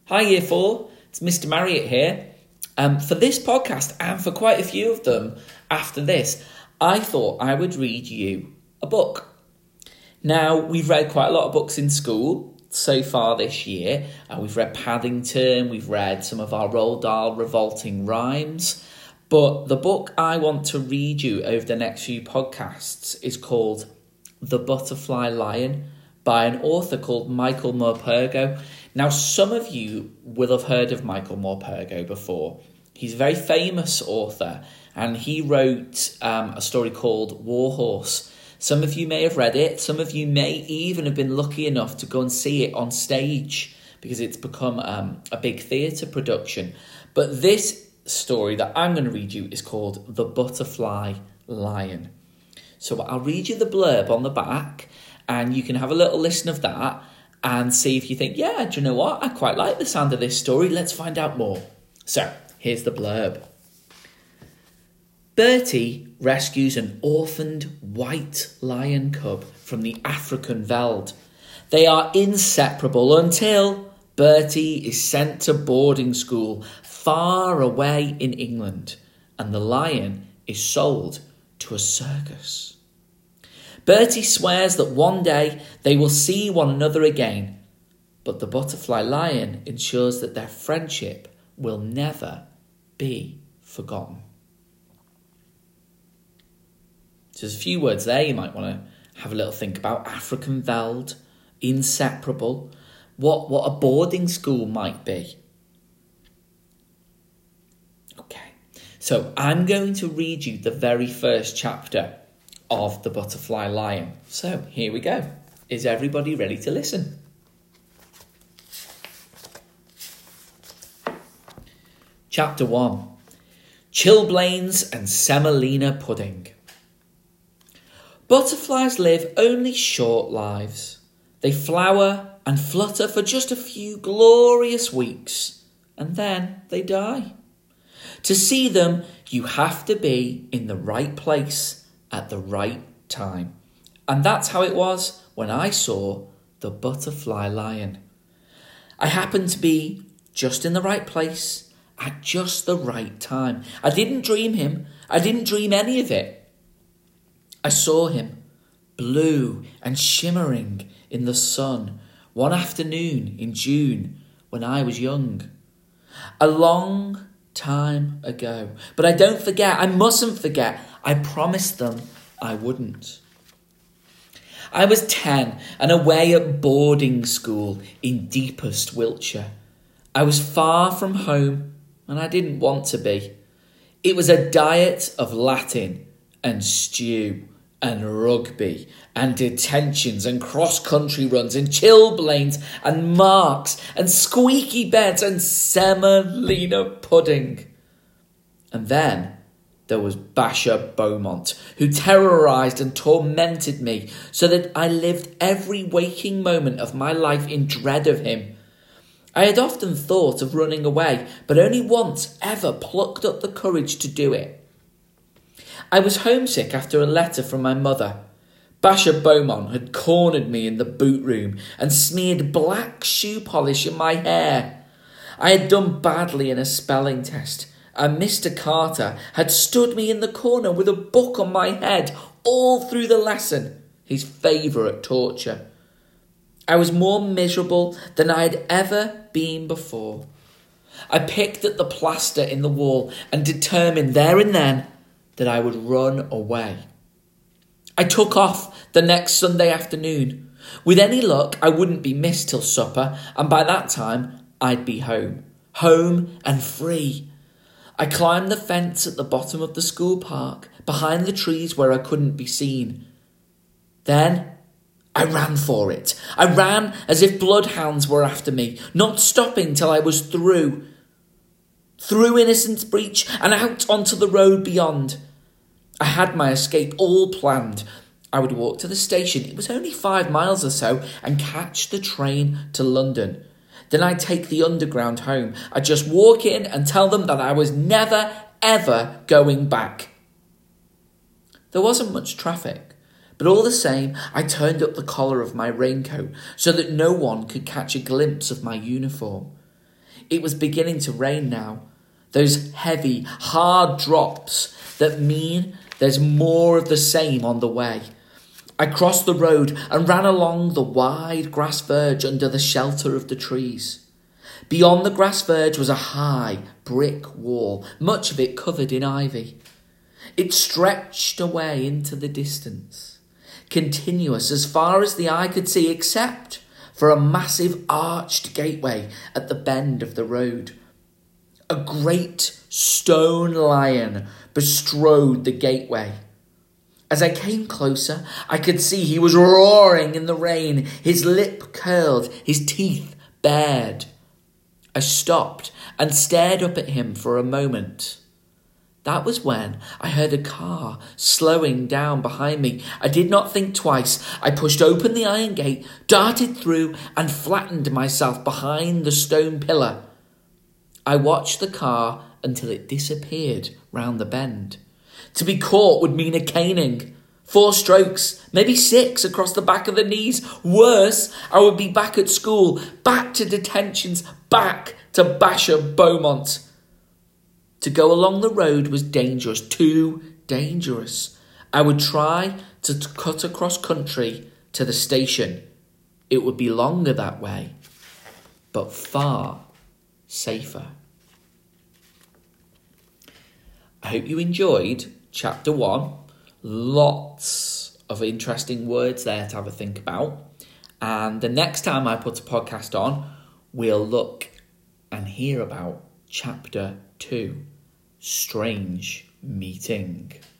Hi Year 4, it's Mr. Marriott here. For this podcast and for quite a few of them after this, I thought I would read you a book. Now, we've read quite a lot of books in school so far this year. We've read Paddington, we've read some of our Roald Dahl revolting rhymes. But the book I want to read you over the next few podcasts is called The Butterfly Lion by an author called Michael Morpurgo. Now, some of you will have heard of Michael Morpurgo before. He's a very famous author, and he wrote a story called Warhorse. Some of you may have read it. Some of you may even have been lucky enough to go and see it on stage because it's become a big theatre production. But this story that I'm going to read you is called The Butterfly Lion. So I'll read you the blurb on the back, and you can have a little listen of that and see if you think, yeah, do you know what? I quite like the sound of this story. Let's find out more. So here's the blurb. Bertie rescues an orphaned white lion cub from the African veld. They are inseparable until Bertie is sent to boarding school far away in England, and the lion is sold to a circus. Bertie swears that one day they will see one another again, but the butterfly lion ensures that their friendship will never be forgotten. So there's a few words there you might want to have a little think about. African veld, inseparable, what a boarding school might be. Okay, so I'm going to read you the very first chapter of The Butterfly Lion. So here we go. Is everybody ready to listen? Chapter 1. Chilblains and Semolina Pudding. Butterflies live only short lives. They flower and flutter for just a few glorious weeks, and then they die. To see them, you have to be in the right place at the right time. And that's how it was when I saw the butterfly lion. I happened to be just in the right place at just the right time. I didn't dream him. I didn't dream any of it. I saw him, blue and shimmering in the sun, one afternoon in June when I was young. A long time ago. But I don't forget. I mustn't forget. I promised them I wouldn't. I was 10 and away at boarding school in deepest Wiltshire. I was far from home and I didn't want to be. It was a diet of Latin and stew and rugby and detentions and cross-country runs and chilblains and marks and squeaky beds and semolina pudding. And then there was Basher Beaumont, who terrorised and tormented me so that I lived every waking moment of my life in dread of him. I had often thought of running away, but only once ever plucked up the courage to do it. I was homesick after a letter from my mother. Basher Beaumont had cornered me in the boot room and smeared black shoe polish in my hair. I had done badly in a spelling test, and Mr. Carter had stood me in the corner with a book on my head all through the lesson, his favourite torture. I was more miserable than I had ever been before. I picked at the plaster in the wall and determined there and then that I would run away. I took off the next Sunday afternoon. With any luck, I wouldn't be missed till supper, and by that time, I'd be home and free. I climbed the fence at the bottom of the school park, behind the trees where I couldn't be seen. Then I ran for it. I ran as if bloodhounds were after me, not stopping till I was through Innocents Breach and out onto the road beyond. I had my escape all planned. I would walk to the station, it was only 5 miles or so, and catch the train to London. Then I'd take the underground home. I'd just walk in and tell them that I was never, ever going back. There wasn't much traffic, but all the same, I turned up the collar of my raincoat so that no one could catch a glimpse of my uniform. It was beginning to rain now. Those heavy, hard drops that mean there's more of the same on the way. I crossed the road and ran along the wide grass verge under the shelter of the trees. Beyond the grass verge was a high brick wall, much of it covered in ivy. It stretched away into the distance, continuous as far as the eye could see, except for a massive arched gateway at the bend of the road. A great stone lion bestrode the gateway. As I came closer, I could see he was roaring in the rain, his lip curled, his teeth bared. I stopped and stared up at him for a moment. That was when I heard a car slowing down behind me. I did not think twice. I pushed open the iron gate, darted through, and flattened myself behind the stone pillar. I watched the car until it disappeared round the bend. To be caught would mean a caning. 4 strokes, maybe 6 across the back of the knees. Worse, I would be back at school, back to detentions, back to Basher Beaumont. To go along the road was dangerous, too dangerous. I would try to cut across country to the station. It would be longer that way, but far safer. I hope you enjoyed chapter 1. Lots of interesting words there to have a think about. And the next time I put a podcast on, we'll look and hear about chapter 2, Strange Meeting.